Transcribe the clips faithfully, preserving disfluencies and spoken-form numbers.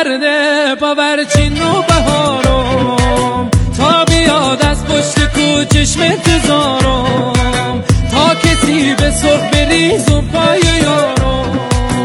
برمیگرده باورچین و بهارم، تا بیاد از پشت کو چشم تزارم، تا کسی به سرخ بریز و پای یارم.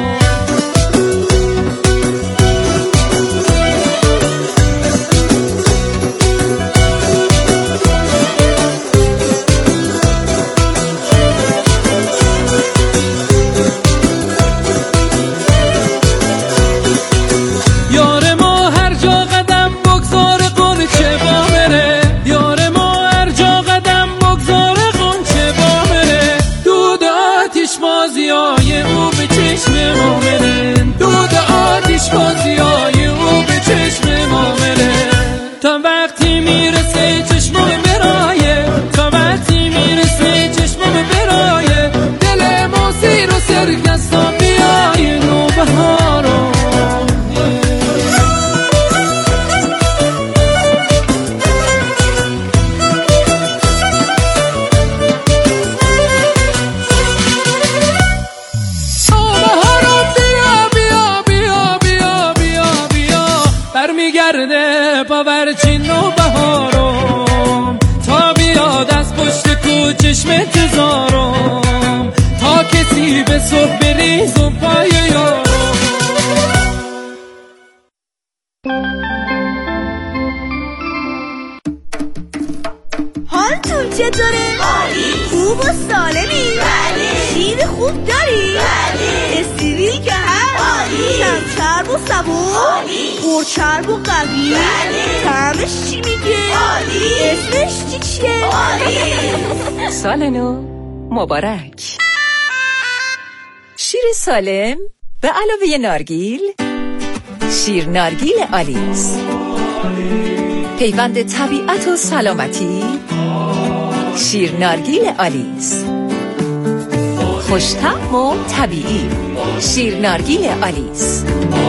بازیای او به چشم ما مره، تا وقتی میرسه چشمم برایه، تا وقتی میرسه چشمم برایه، دل ما سیر و سرگستا بیای نوبهارو. برمیگرده باورچین و بهارم، تا بیاد از پشت کو چشم تزارم، تا کسی به صبح بریز و پای یارم. حالتون چطوره؟ عالی. خوب و سالمی؟ بله. شیر خوب داری؟ بله. استریل که هست؟ عالی. کم چرب و صبور؟ عالی. پرچرب و قوی؟ بله. طعمش چی میگه؟ عالی. اسمش چی چیه؟ عالی. سال نو مبارک. شیر سالم به علاوه نارگیل، شیر نارگیل آلیس، پیوند طبیعت و سلامتی. شیر نارگیل آلیس، خوش‌طعم و طبیعی. شیر نارگیل آلیس.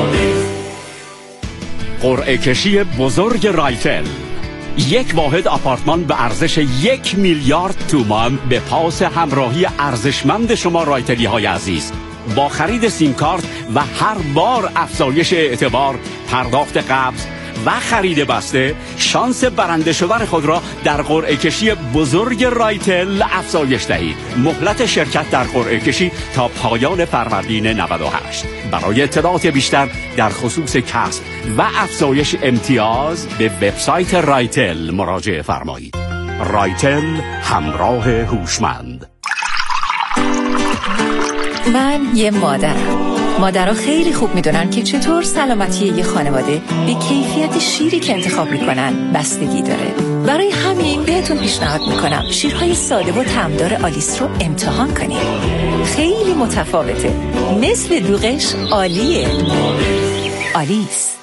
قرعه کشی بزرگ رایتل، یک واحد آپارتمان به ارزش یک میلیارد تومان به پاس همراهی ارزشمند شما رایتلی های عزیز. با خرید سیم کارت و هر بار افزایش اعتبار، پرداخت قبض و خرید بسته، شانس برنده شدن خود را در قرعه کشی بزرگ رایتل افزایش دهید. مهلت شرکت در قرعه کشی تا پایان فروردین نود و هشت. برای اطلاعات بیشتر در خصوص کسب و افزایش امتیاز به وبسایت رایتل مراجعه فرمایید. رایتل، همراه هوشمند. من یه مادرم. مادرها خیلی خوب میدونن که چطور سلامتی یه خانواده به کیفیت شیری که انتخاب میکنن بستگی داره. برای همین بهتون پیشنهاد میکنم شیرهای ساده و طعمدار آلیس رو امتحان کنید. خیلی متفاوته، مثل دوغش عالیه. آلیس.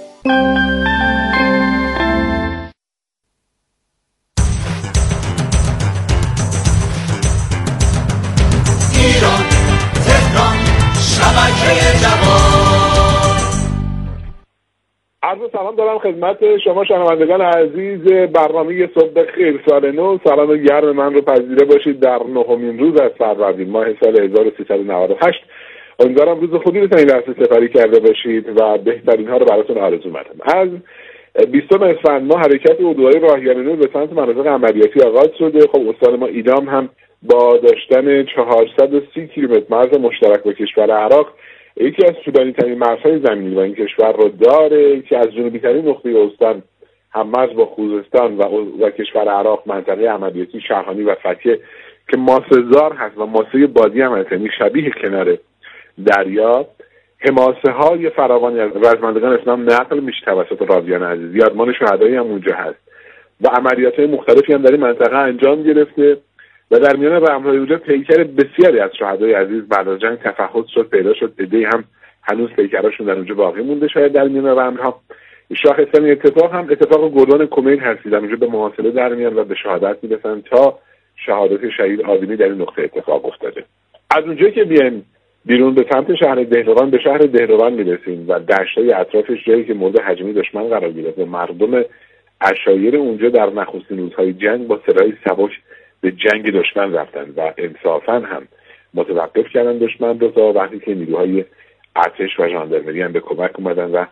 ایران، تهران، شبکه جوان. عرض سلام دارم خدمت شما شنوندگان عزیز برنامه صبح خیر. سال نو، سلام گرم من رو پذیره باشید در نهمین روز از فروردین ماه سال هزار و سیصد و نود و هشت. امیدوارم روز خوبی رو تا این لحظه سپری کرده باشید و بهترین ها رو براتون آرزو می‌کنم. از بیستم اسفند ماه حرکت اردوهای راهیان نو به سمت مناطق عملیاتی آغاز شده. خب استان ما ایدام هم با داشتن چهارصد و سی کیلومتر مرز مشترک با کشور عراق یکی از طولانی ترین مرزهای زمینی و این کشور رو داره که از جنوبی ترین نقطه استان هم مرز با خوزستان و, و کشور عراق منطقه عملیاتی شاهانی و فکه که ماسه‌زار هست و ماسه بادی هم هست، یعنی شبیه کنار دریا. حماسه های فراوانی از رزمندگان اسلام نقل میشه توسط راویان عزیز. یادمان شهدایی هم اونجا هست و عملیات های مختلفی هم در این منطقه انجام گرفته و در میان رمزهای اونجا پیکر بسیاری از شهدای عزیز بعد از جنگ تفحص شد، پیدا شد. عده‌ای هم هنوز پیکراشون در اونجا باقی مونده. شاید در میان رمزها شاخصترین اتفاق هم اتفاق گردان کمیل هستی، در اونجا به محاصره در میان و به شهادت میرسن تا شهادت شهید آذینی در این نقطه اتفاق افتاده. از اونجایی که بیایم بیرون به سمت شهر دهلوان، به شهر دهلوان میرسیم و دشتای اطرافش جایی که مورد هجوم دشمن قرار گرفت و مردم عشایر اونجا در نخستین روزهای جنگ با سلاح سبک به جنگ دشمن رفتن و انصافا هم متوقف کردن دشمن رو تا وقتی که نیروهای ارتش و ژاندارمری هم به کمک اومدن و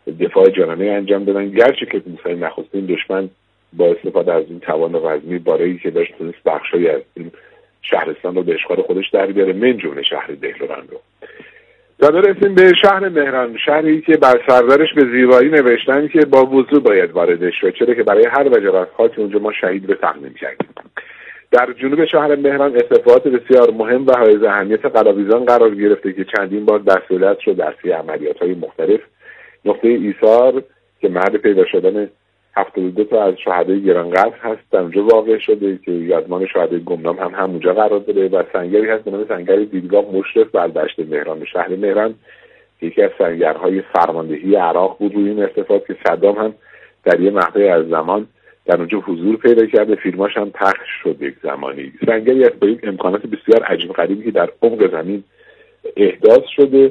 دفاع جانانه انجام دادن، گرچه که مثلا نخستین دشمن با استفاده از این توان وزنی باره‌ای که داشت تونست بخشایی از این شهرستان رو به اشغال خودش در بیاره، من جمله شهر دهلوان رو. تا برسیم به شهر مهران، شهری که بر سردرش به زیبایی نوشتن که با وضو باید واردش شد، چرا که برای هر وجه از خاک اونجا ما شهید به تقدیم کردیم. در جنوب شهر مهران اتفاقات بسیار مهم و حائز اهمیت قلاویزان قرار گرفته که چندین بار دستورات شد در طی عملیات‌های مختلف. نقطه ایثار که محل پیدا شدن هفتاد و دو تا از شهدای گرانقدر هست در اونجا واقع شده که یادمان شهدای گمنام هم همونجا قرار داره و سنگری هست به نام سنگر دیدگاه مشرف بر دشت مهران شهر مهران که یکی از سنگرهای فرماندهی عراق بود روی این ارتفاع که صدام هم در یه مقطعی از زمان در اونجا حضور پیدا کرده، فیلماش هم پخش شد یک زمانی. سنگری است با یک امکانات بسیار عجیب غریبی که در عمق زمین احداث شده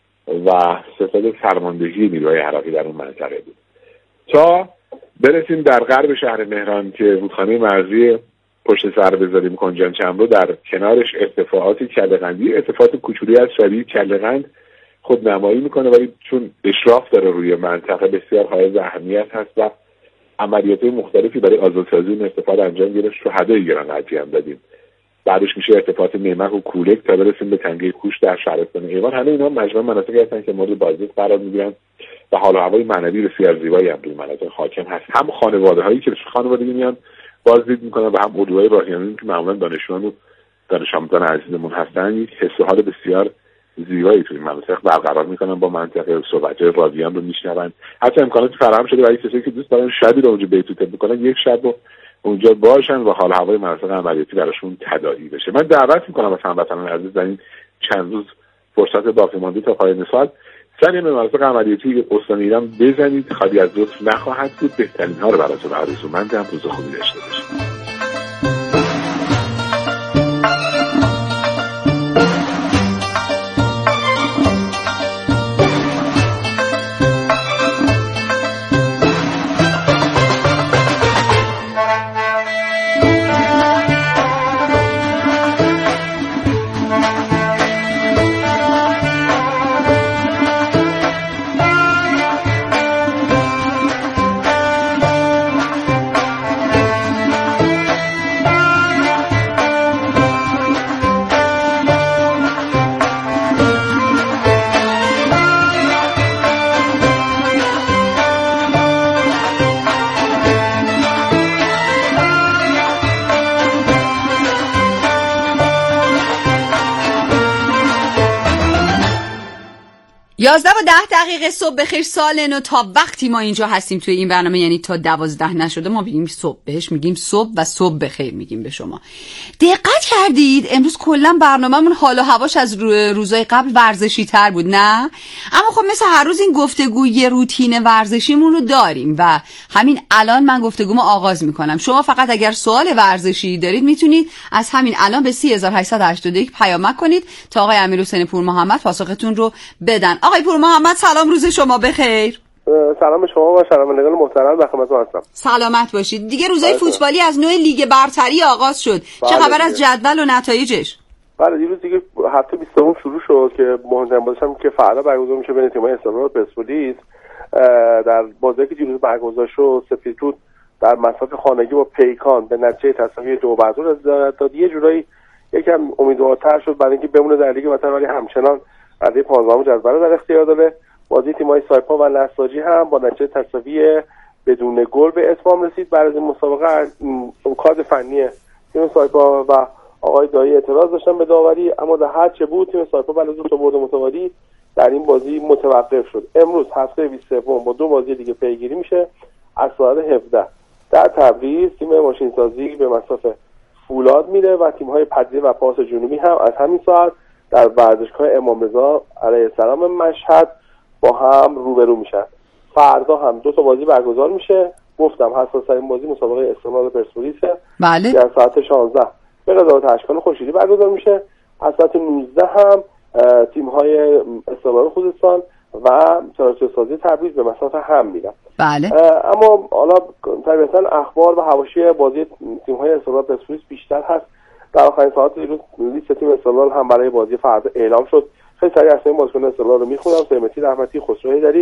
و ستاد فرماندهی نیروهای عراقی در اون منطقه بود. تا برسیم در غرب شهر مهران که رودخانه مرزی پشت سر بذاریم کنجان چمرو، در کنارش ارتفاعات کله‌قندی، ارتفاعات کوچولی از شبیه کله‌قند خود نمایی میکنه، ولی چون اشراف داره روی منطقه بسیار حائز اهمیت هست و عملیات مختلفی برای آزادسازی این ارتفاعات انجام گرفت. شهدای گرانقدری هم دادیم. بعدش میشه ارتفاعات نیمک و کولک تا برسیم به تنگه کوش در شهرستان ایوان. همه اینا مجموعه مناطقی هستن که مورد بازدید قرار میگیرن و حال و هوای معنوی بسیار زیبایی هم روی مناطق حاکم هست. هم خانواده‌هایی که خانوادگی میان بازدید میکنن و هم اردوهای راهیانه‌ای که معمولا دانشجویان و دانش آموزان عزیزمون هستن، یک حس و حال بسیار زیبایی توی مناطق برقرار میکنن، با منطقه صحبت‌های راویان رو میشنون. حتی امکاناتی فراهم شده برای کسایی که دوست دارن شبی رو اونجا بیتوته بکنن، یک شب رو اونجا باشن و حال هوای مناطق عملیاتی براشون تداعی بشه. من دعوت میکنم از هموطنان عزیز در این چند روز فرصت باقی مانده تا پایان سال سری به مناطق عملیاتی استان ایران بزنید، خالی از لطف نخواهد بود. بهترین ها رو براتون آرزومندم. روز خوبی داشته باشید. یازده و ده دقیقه صبح بخیر سال نو. تا وقتی ما اینجا هستیم توی این برنامه، یعنی تا دوازده نشده، ما بگیم صبح بهش میگیم صبح و صبح بخیر میگیم به شما. دقت کردید امروز کلا برنامه‌مون حال و هواش از روزای قبل ورزشی تر بود، نه؟ اما خب مثل هر روز این گفتگوی روتین ورزشیمون رو داریم و همین الان من گفتگومو آغاز میکنم. شما فقط اگر سوال ورزشی دارید میتونید از همین الان به سه هزار و هشتصد و هشتاد و یک پیامک کنید تا آقای امیرحسین پور محمد پاسختون رو بدن. آقای پور محمد سلام، روز شما بخیر. سلام به شما و شنوندگان محترم، در خدمتتون هستم. سلامت باشید. دیگه روزای فوتبالی از نوع لیگ برتری آغاز شد. چه خبر از جدول و نتایجش؟ بله دیروز دیگه هفته بیستم شروع شد که مهمترین بازیش هم که فردا برگزار میشه بین تیم‌های استقلال و پرسپولیس. در بازی که دیروز برگزار شد سپیدرود در مسافت خانگی با پیکان به نتیجه تساوی دو بر دو رسید. یه جورایی یکم امیدوارتر شد برای اینکه بمونه در لیگ وطن، ولی همچنان رده پانزدهم جدول رو در اختیار داره. بازی تیم‌های سایپا و نساجی هم با نتیجه تساوی بدون گل به اتمام رسید. بعد از این مسابقه کارت فنی تیم سایپا و آقای دایی اعتراض داشتن به داوری، اما در هر چه بود تیم سایپا بعد از دو تا برد متوالی در این بازی متوقف شد. امروز هفته بیست و سه با دو بازی دیگه پیگیری میشه. از ساعت هفده در تبریز تیم ماشینسازی به مسافت فولاد میره و تیم‌های پدیده و پاس جنوبی هم از همین ساعت در ورزشگاه امام رضا علیه السلام مشهد با هم روبرو میشن. فردا هم دو تا بازی برگزار میشه. گفتم حساس‌ترین بازی مسابقه استقلال پرسپولیس بله در ساعت شانزده به قضاوت اشکان خورشیدی برگزار میشه. از ساعت نوزده هم تیم‌های استقلال خوزستان و تراکتور سازی تبریز به مسافت هم میرن. بله. اما حالا طبیعتاً اخبار و حواشی بازی تیم‌های استقلال پرسپولیس بیشتر هست. در آخرین ساعات دیروز لیست تیم استقلال هم برای بازی فردا اعلام شد. خیلی سریع اسم بازیکن استقلال رو میخونم: سیمتی رحمتی، خسرو حیدری،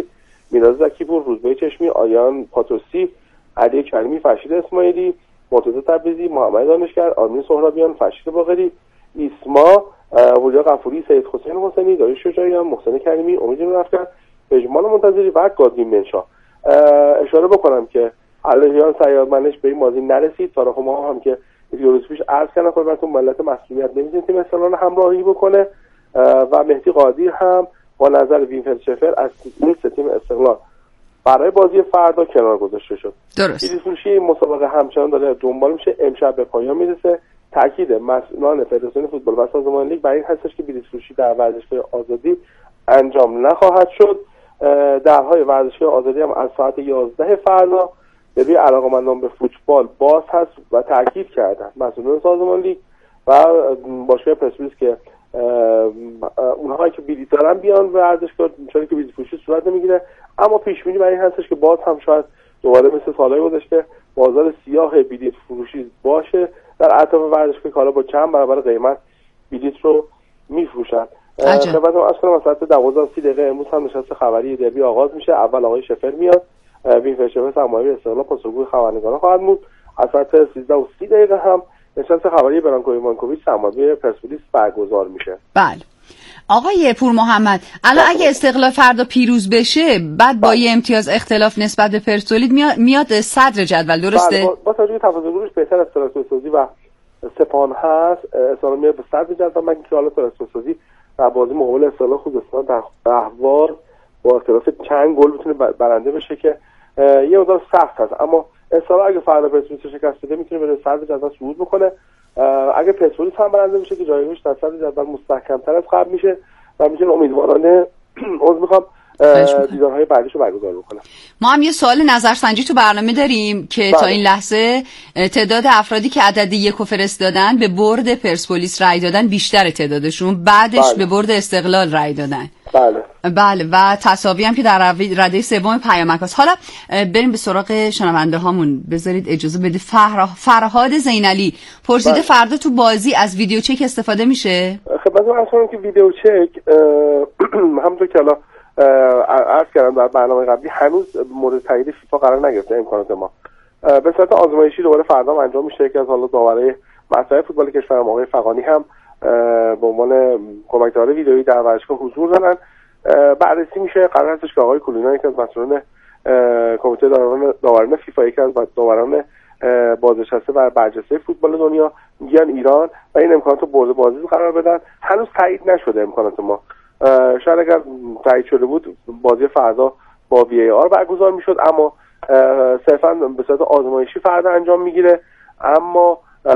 میراز زکی‌پور، روزبه چشمی، آیان پاتوسی، علی کریمی، فرشید اسماعیلی، مرتضی تبریزی، محمد دانشگر، آرمین سهرابیان، فرشید باقری، ایسما، ولیا غفوری، سید حسین حسینی، داریوش شجاعیان، محسن کریمی، امید نورافکن، پژمان منتظری و گادوین منشا. اشاره بکنم که علیان سیادمنش به این بازی نرسید. تاریخ ما هم که یه روز پیش عرض کردم خدمتتون ملت مسئولیت نمی‌ذاریم تیم استقلال همراهی بکنه و مهدی قادی هم با نظر وینفرد شفر از لیست تیم استقلال برای بازی فردا کنار گذاشته شد. درست. بلیط فروشی مسابقه همچنان داره دنبال میشه، امشب به پایان میرسه. تاکید مسئولان فدراسیون فوتبال و سازمان لیگ بر این هستش که بلیط فروشی در ورزشگاه آزادی انجام نخواهد شد. درهای ورزشگاه آزادی هم از ساعت یازده فردا به روی علاقه‌مندان به فوتبال باز هست و تاکید کردن مسئولان سازمان لیگ و باشگاه پرسپولیس که اونهایی که بلیط دارن بیان ورزشگاه، چون که بلیط فروشی صورت نمیگیره. اما پیش بینی برای این هستش که باز هم شاید دوباره مثل سالهای گذشته بازار سیاه بلیط فروشی باشه در اطراف ورزشگاه که حالا با چند برابر قیمت بلیط رو میفروشن. خدمتتون عرض کنم از ساعت دوازده و سی دقیقه امروز هم نشست خبری دربی آغاز میشه. اول آقای شفر میاد، وینفرد شفر سرمربی استقلال پاسخگوی خبرنگاران خواهد بود. از ساعت سیزده و سی دقیقه هم نشست خبری برانکو ایوانکوویچ سرمربی پرسپولیس برگزار میشه. بله. آقای پور محمد، الان اگه استقلال فردا پیروز بشه بعد با یه امتیاز اختلاف نسبت به پرسپولیس میاد میاد صدر جدول، درسته؟ با, با توجه به تفاضل بهتر از ترانسفرسازی و سپاهان هست، استقلال میاد به صدر جدول. من که حالا ترانسفرسازی در بازی مقابل استقلال خوزستان در اهوار با اختلاف چند گل میتونه برنده بشه که یه مقدار سخت هست، اما استقلال اگه فردا پرسپولیس شکست بده میتونه بره صدر جدول صعود بکنه. اگه پرسپولیس هم برنده بشه که جایگاهش در صدر جدول مستحکم‌تر از قبل میشه و میتونه امیدوارانه عذر میخوام دیدارهای بعدیشو برگزار بکنه. ما هم یه سوال نظرسنجی تو برنامه داریم که بله. تا این لحظه تعداد افرادی که عدد یک فرستادن به برد پرسپولیس رای دادن بیشتر تعدادشون، بعدش بله. به برد استقلال رای دادن. بله بله و تساوی هم که در رده سوم پیامک هست. حالا بریم به سراغ شنونده هامون. بذارید اجازه بده. فرهاد زینعلی پرسیده بله. فردا تو بازی از ویدیو چک استفاده میشه؟ خدمتتون عرض کنم که ویدیو چک همونطور که الان عرض کردم در برنامه قبلی هنوز مورد تایید فیفا قرار نگرفته امکانات ما. به صورت آزمایشی دوباره فردا انجام میشه که از حالا داورای مطرح فوتبال کشورم آقای فغانی هم به عنوان کمکدار ویدئویی در ورزشگاه حضور دارن. بررسی میشه. قرار هستش که آقای کولونا یکی از مسئولان کمیته داوران داوران فیفا، یکی از داوران بازنشسته و برجسته فوتبال دنیا میگن ایران و این امکانات رو برد بازی قرار بدن. هنوز تایید نشده امکانات ما. شاید اگر تایید شده بود بازی فردا با وی ای آر برگزار میشد، اما صرفا به صورت آزمایشی فردا انجام میگیره. اما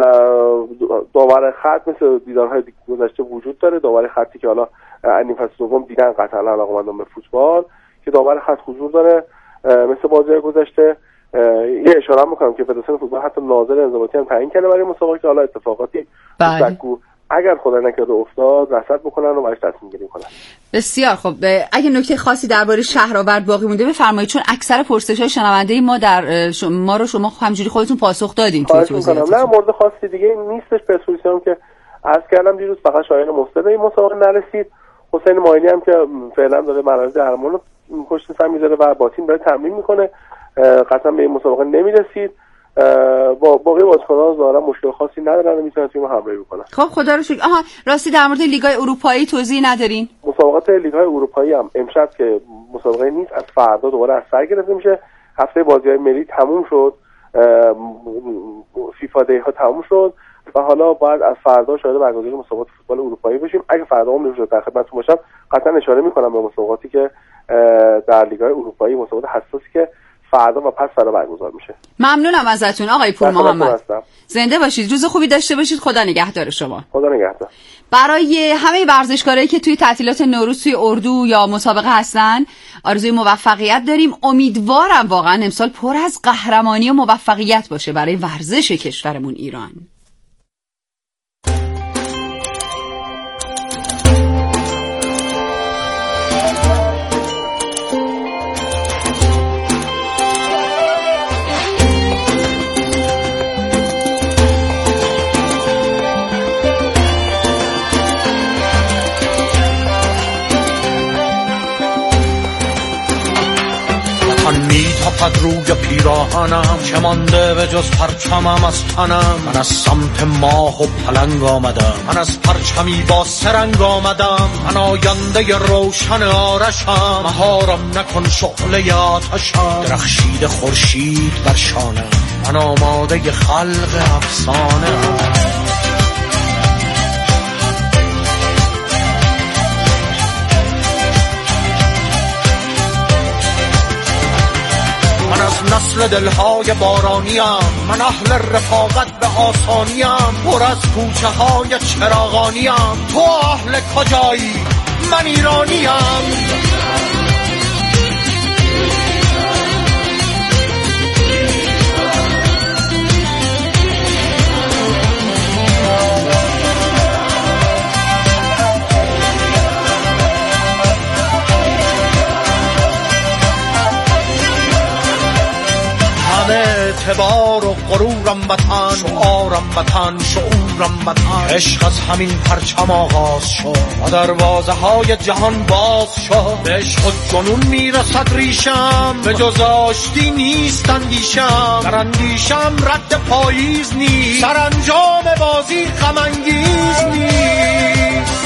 داور خط مثل دیدارهای گذشته وجود داره. داور خطی که حالا نیم فصل دوم دیدن قطعا علاقه‌مندان به فوتبال که داور خط حضور داره مثل بازی گذشته. یه اشاره میکنم که فدراسیون فوتبال حتی ناظر انضباطی هم تعیین کرده برای مسابقه که حالا اتفاقاتی بسکو اگر خدا نکرده افتاد رصد بکنن و براش تصمیم گیری کنن. بسیار خب. اگه نکته خاصی درباره شهرآورد باقی مونده بفرمایید، چون اکثر پرسش‌های شنونده ما در ما رو شما همجوری خودتون پاسخ دادین توی توضیحات. نه مورد خاصی دیگه نیستش. پرسپولیس هم که عرض کردم دیروز فقط شایان مصطفی این مسابقه نرسید. حسین ماینی هم که فعلا داره مراحل درمان رو پشت سر میذاره و با تیم داره تمرین میکنه، قطعا به این مسابقه نمیرسید. با باقی بازیکن‌ها ظاهرا مشکل خاصی ندارن و میتونن تیم همراهی بکنن. خب خدا رو شکر. آها راستی در مورد لیگ‌های اروپایی توضیح ندارین؟ مسابقات لیگ‌های اروپایی هم امشب که مسابقه نیست، از فردا دوباره از سر گرفته میشه. هفته بازی‌های ملی تموم شد، فیفا دی ها تموم شد و حالا باید از فردا شاهد برگزاری مسابقات فوتبال اروپایی بشیم. اگه فردا هم نمیشه در خدمتتون باشم قطعا اشاره میکنم به مسابقاتی که در لیگ‌های اروپایی، مسابقات حساسی که فردا و پس فردا برگزار میشه. ممنونم ازتون آقای پور محمد. زنده باشید. روز خوبی داشته باشید. خدا نگهدار شما. خدا نگهدار. برای همه ورزشکارایی که توی تعطیلات نوروز توی اردو یا مسابقه هستن آرزوی موفقیت داریم. امیدوارم واقعا امسال پر از قهرمانی و موفقیت باشه برای ورزش کشورمون ایران. میتپد روی پیراهنم، چه مانده به جز پرچمم از تنم. من از سمت ماه و پلنگ آمدم، من از پرچمی با سرنگ آمدم. من آینده روشن آرشم، مهارم نکن شعله آتشم. درخشید خورشید بر شانم، من آماده خلق افسانه ام. من از نسل دلهای بارانیم، من اهل رفاقت به آسانیم. پر از کوچه های چراغانیم، تو اهل کجایی؟ من ایرانیم. اعتبار و غرورم وطن، شعارم وطن، شعورم وطن. عشق از همین پرچم آغاز شد و دروازه های جهان باز شد. به عشق و جنون میرسد ریشم، به جز آشتی نیست اندیشم. در اندیشم رد پاییز نیست، سرانجام بازی غم انگیز نیست.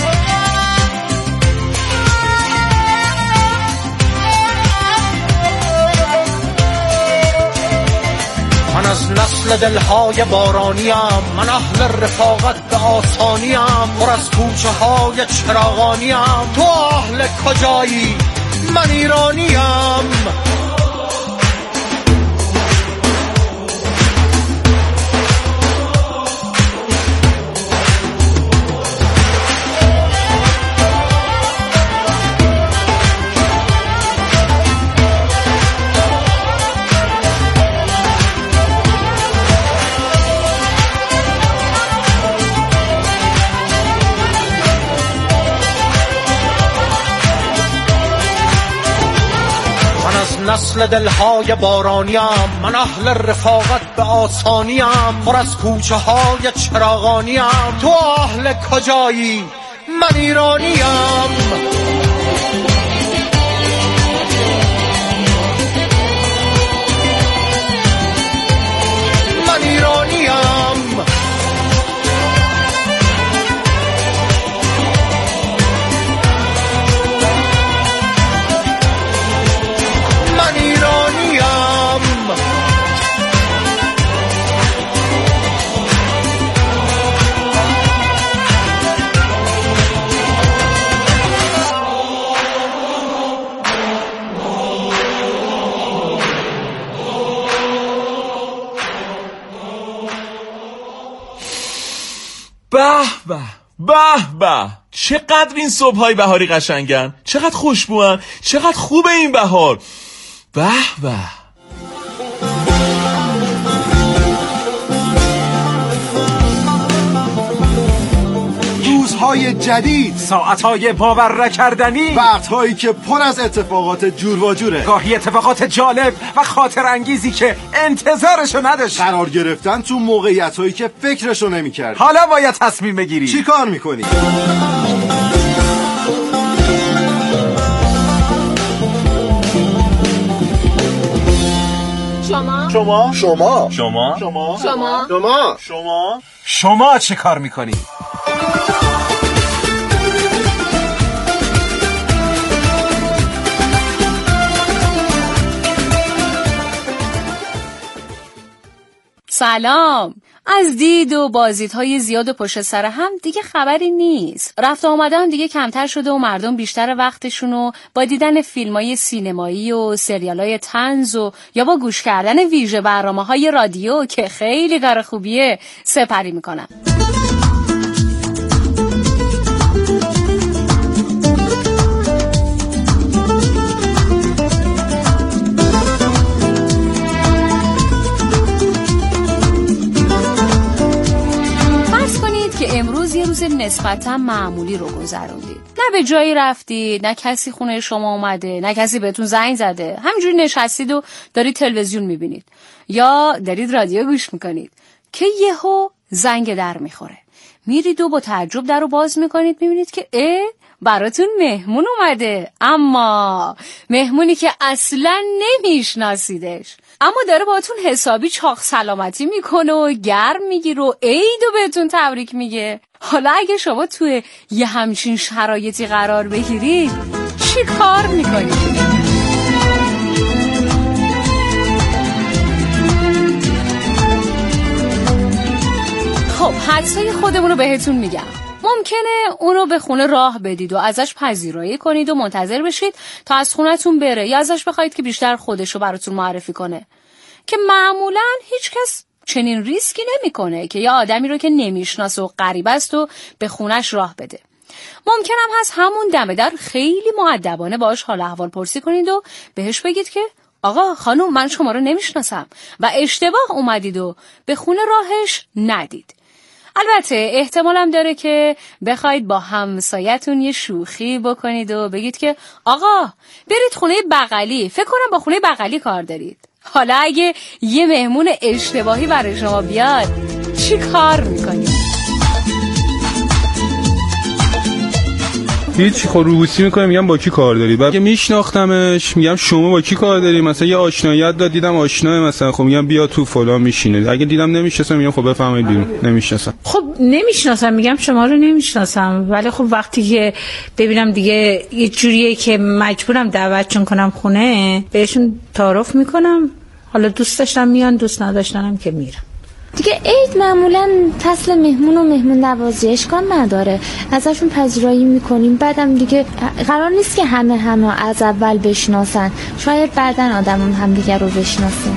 من از نسل دلهای بارانیم، من اهل رفاقت به آسانیم. پر از کوچه های چراغانیم، تو اهل کجایی؟ من ایرانیم. نسل دلهای بارانیم، من اهل رفاقت به آسانیم. پر از کوچه های چراغانیم، تو اهل کجایی؟ من ایرانیم. من ایرانیم. به به به به، چقدر این صبح‌های بهاری قشنگن، چقدر خوشبوئن، چقدر خوبه این بهار. به به. روزهای جدید، ساعتهای باور نکردنی، وقتهایی که پر از اتفاقات جور و جوره، گاهی اتفاقات جالب و خاطر انگیزی که انتظارشو نداشت، قرار گرفتن تو موقعیتهایی که فکرشو نمی‌کرد. حالا باید تصمیم بگیری. چی کار میکنی؟ شما شما شما شما شما شما شما شما شما شما چه کار میکنی؟ سلام. از دید و بازدیدهای زیاد و پشت سر هم دیگه خبری نیست. رفت آمدن دیگه کمتر شده و مردم بیشتر وقتشونو با دیدن فیلمای سینمایی و سریالای طنز و یا با گوش کردن ویژه برنامه‌های رادیو که خیلی کار خوبیه سپری میکنن. امروز یه روز نسبتا معمولی رو گذروندید. نه به جایی رفتید، نه کسی خونه شما اومده، نه کسی بهتون زنگ زده. همینجوری نشستید و دارید تلویزیون میبینید یا دارید رادیو گوش میکنید که یهو زنگ در میخوره. میرید و با تعجب در رو باز میکنید، میبینید که اه براتون مهمون اومده، اما مهمونی که اصلا نمیشناسیدش، اما داره باهاتون حسابی چاق سلامتی میکنه و گرم میگیره و عیدو بهتون تبریک میگه. حالا اگه شما توی یه همچین شرایطی قرار بگیرید چی کار میکنید؟ خب حدسای خودمون رو بهتون میگم. ممکنه اونو به خونه راه بدید و ازش پذیرایی کنید و منتظر بشید تا از خونتون بره، یا ازش بخواید که بیشتر خودش رو براتون معرفی کنه، که معمولا هیچ کس چنین ریسکی نمیکنه که یه آدمی رو که نمیشناسه و غریبه است و به خونش راه بده. ممکنم هست همون دم در خیلی مؤدبانه باهاش حال احوال پرسی کنید و بهش بگید که آقا خانم من شما رو نمیشناسم و اشتباه اومدید و به خونه راهش ندید. البته احتمالم داره که بخواید با همسایتون یه شوخی بکنید و بگید که آقا برید خونه بغلی، فکر کنم با خونه بغلی کار دارید. حالا اگه یه مهمون اشتباهی برای شما بیاد چی کار میکنید؟ هیچ، خب روبوسی میکنم میگم با کی کار داری، بعد میشناختمش میگم شما با کی کار داری، مثلا یه آشنایت داد دیدم آشناه، مثلا خب میگم بیا تو فلان میشینه، اگه دیدم نمیشناسم میگم خب بفرمایید بیرون، نمیشناسم. خب نمیشناسم میگم شما رو نمیشناسم، ولی خب وقتی که ببینم دیگه یه جوریه که مجبورم دعوتشون کنم خونه، بهشون تعارف میکنم، حالا دوست داشتم میان، دوست نداشتنم که میرم. دیگه عید معمولا فصل مهمون و مهمون نوازی اشکال نداره، ازشون پذیرایی میکنیم، بعدم دیگه قرار نیست که همه همه از اول بشناسن، شاید بعدن آدم هم دیگه رو بشناسن.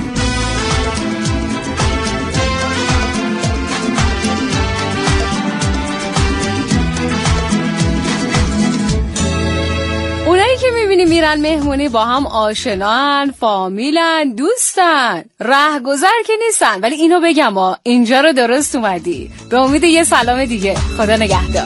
اونایی که میبینی میرن مهمونی با هم آشنان، فامیلن، دوستن، رهگذر که نیستن، ولی اینو بگم ها اینجا رو درست اومدی. به امید یه سلام دیگه، خدا نگهدار.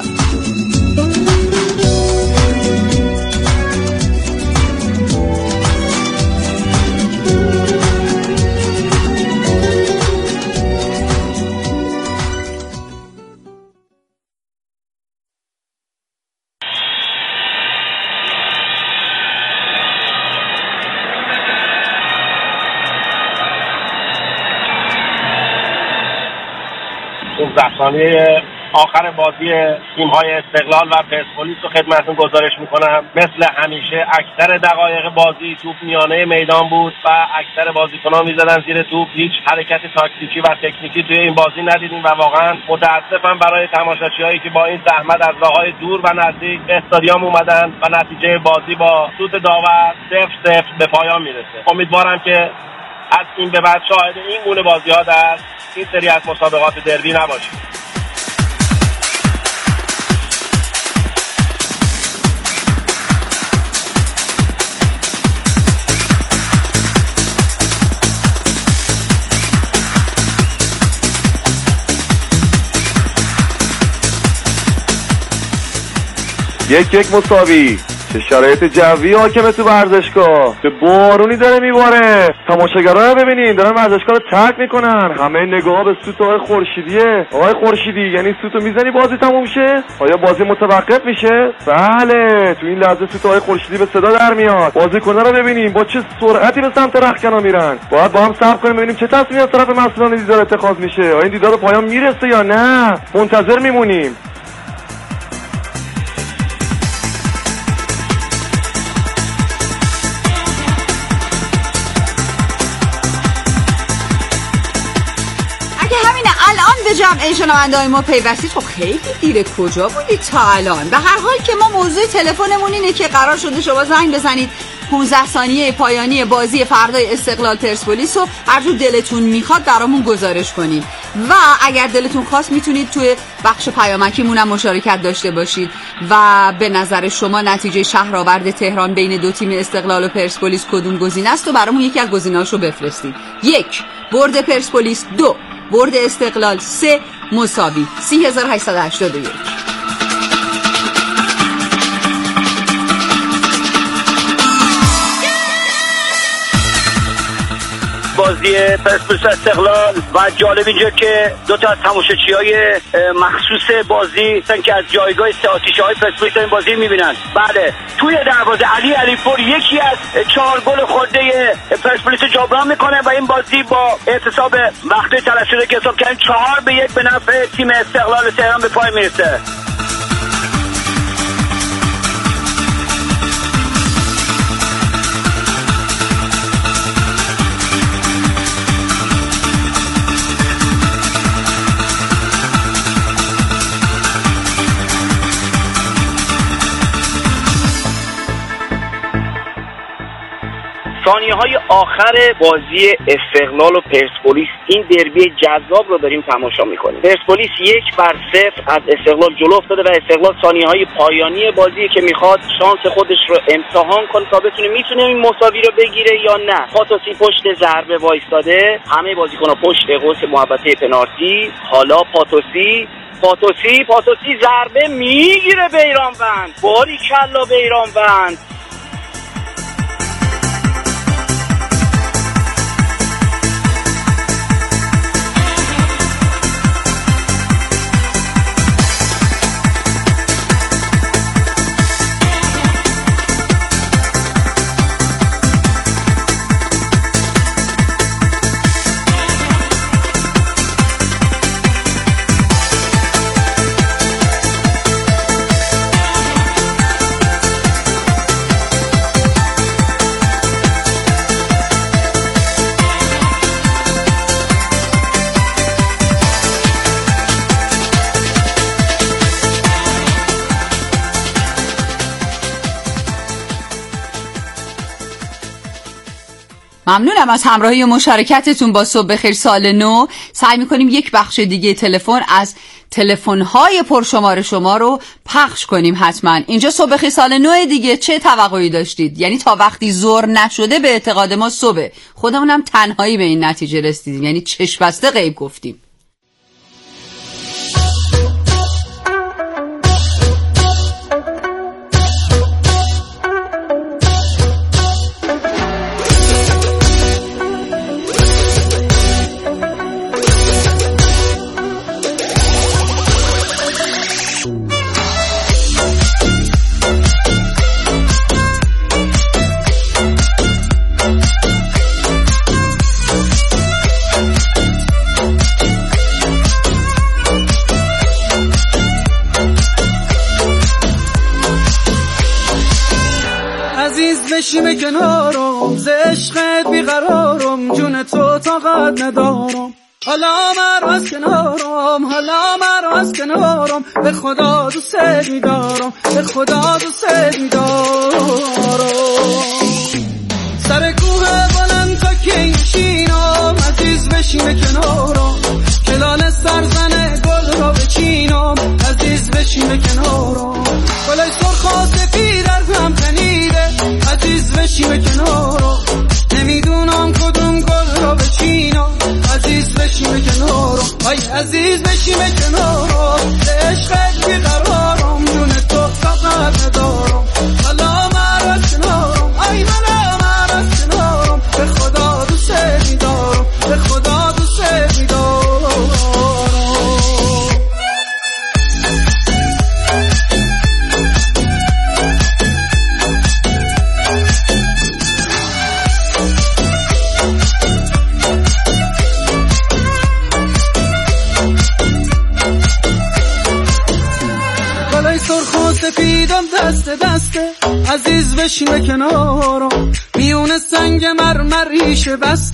پانزده ثانیه آخر بازی تیم‌های استقلال و پرسپولیس رو خدمتتون گزارش میکنم. مثل همیشه اکثر دقایق بازی توپ میانه میدان بود و اکثر بازیکنان میزدن زیر توپ. هیچ حرکت تاکتیکی و تکنیکی توی این بازی ندیدیم و واقعا متاسفم برای تماشاچی‌هایی که با این زحمت از راه‌های دور و نزدیک به استادیوم اومدن و نتیجه بازی با سود داور صفر صفر به پایان میرسه. امیدوارم که از این به بعد شاهد این گونه بازی‌ها در این سری از مسابقات دربی نباشیم. یک یک مساوی. چه شرایط جوی حاکمه تو ورزشگاه، چه بارونی داره میباره. تماشاگرها رو ببینین دارن ورزشگاه رو ترک میکنن، همه نگاه به سوت آقای خورشیدیه. آقای خورشیدی یعنی سوتو میزنی بازی تموم شه؟ آیا بازی متوقف میشه؟ بله، تو این لحظه سوت آقای خورشیدی به صدا در میاد. بازیکن‌ها رو ببینین با چه سرعتی به سمت رختکن میرن. باید با هم صبر کنیم ببینیم چه تصمیمی از طرف مسئولان دیدار اتخاذ میشه. آیا این دیدار به پایان میرسه یا نه؟ منتظر میمونیم. به جمع شنونده‌های ما پیوستید. خب خیلی دیره، کجا بودید تا الان؟ به هر حال که ما موضوع تلفنمون اینه که قرار شده شما زنگ بزنید پانزده ثانیه پایانی بازی فردای استقلال پرسپولیس رو هر جور دلتون میخواد برامون گزارش کنید و اگر دلتون خواست میتونید توی بخش پیامکیمون هم مشارکت داشته باشید و به نظر شما نتیجه شهرآورد تهران بین دو تیم استقلال و پرسپولیس کدوم گزینه است و برامون یکی از گزینه‌هاشو بفرستید. یک، برد پرسپولیس. دو، برد استقلال. سه، مساوی. سی هزار و هشتصد و هشتاد و یک. بازی پرسپولیس استقلال و جالب اینجا که دو تا از تماشاچی‌های مخصوص بازی هستن که از جایگاه سه آتیشه‌های پرسپولیس این بازی می‌بینن. بله توی دروازه علی علیپور یکی از چهار گل خورده پرسپولیس جبران میکنه و این بازی با احتساب وقتی تلف شده که حساب کردن چهار به یک به نفع تیم استقلال تهران به پای میرسه. ثانیه های آخر بازی استقلال و پرسپولیس این دربی جذاب رو داریم تماشا میکنیم. پرسپولیس یک بر صفر از استقلال جلو افتاده و استقلال ثانیه های پایانی بازی که میخواد شانس خودش رو امتحان کنه تا بتونه میتونه این مساوی رو بگیره یا نه. پاتوسی پشت ضربه وایستاده، همه بازیکن‌ها پشت قوس محوطه پنالتی. حالا پاتوسی پاتوسی پاتوسی ضربه میگیره بیرانوند. باریکلا بیرانوند. ممنونم از همراهی و مشارکتتون با صبح بخیر سال نو. سعی میکنیم یک بخش دیگه تلفن از تلفن‌های پرشمار شما رو پخش کنیم. حتما اینجا صبح بخیر سال نو دیگه. چه توقعی داشتید؟ یعنی تا وقتی ظهر نشده به اعتقاد ما صبح. خودمونم تنهایی به این نتیجه رسیدیم، یعنی چشم بسته غیب گفتیم. بشیم کنارم ز عشقت بیقرارم، جون تو طاقت ندارم. حالا مرا از کنارم، حالا مرا از کنارم، به خدا دوست می‌دارم، به خدا دوست می‌دارم. سر کوه بلند تا که نشینم، عزیز بشیم کنارم، کلال سرزن گل را بچینم، عزیز بشیم کنارم. گلای سرخ و سفید از هم تنیده، عزیز بشیم کنارم، نمیدونم کدوم گل را بچینم، عزیز بشیم کنارم. آی عزیز بشیم کنارم، به عشقت بیقرارم، جون تو طاقت ندارم. حالا مرا کنارم، آی مرا مرا کنارم، به خدا دوست می‌دارم، به خدا دوست می‌دارم. سفیدم دست دسته، عزیز بشین کنارم، میونه سنگ مرمریشه بسته.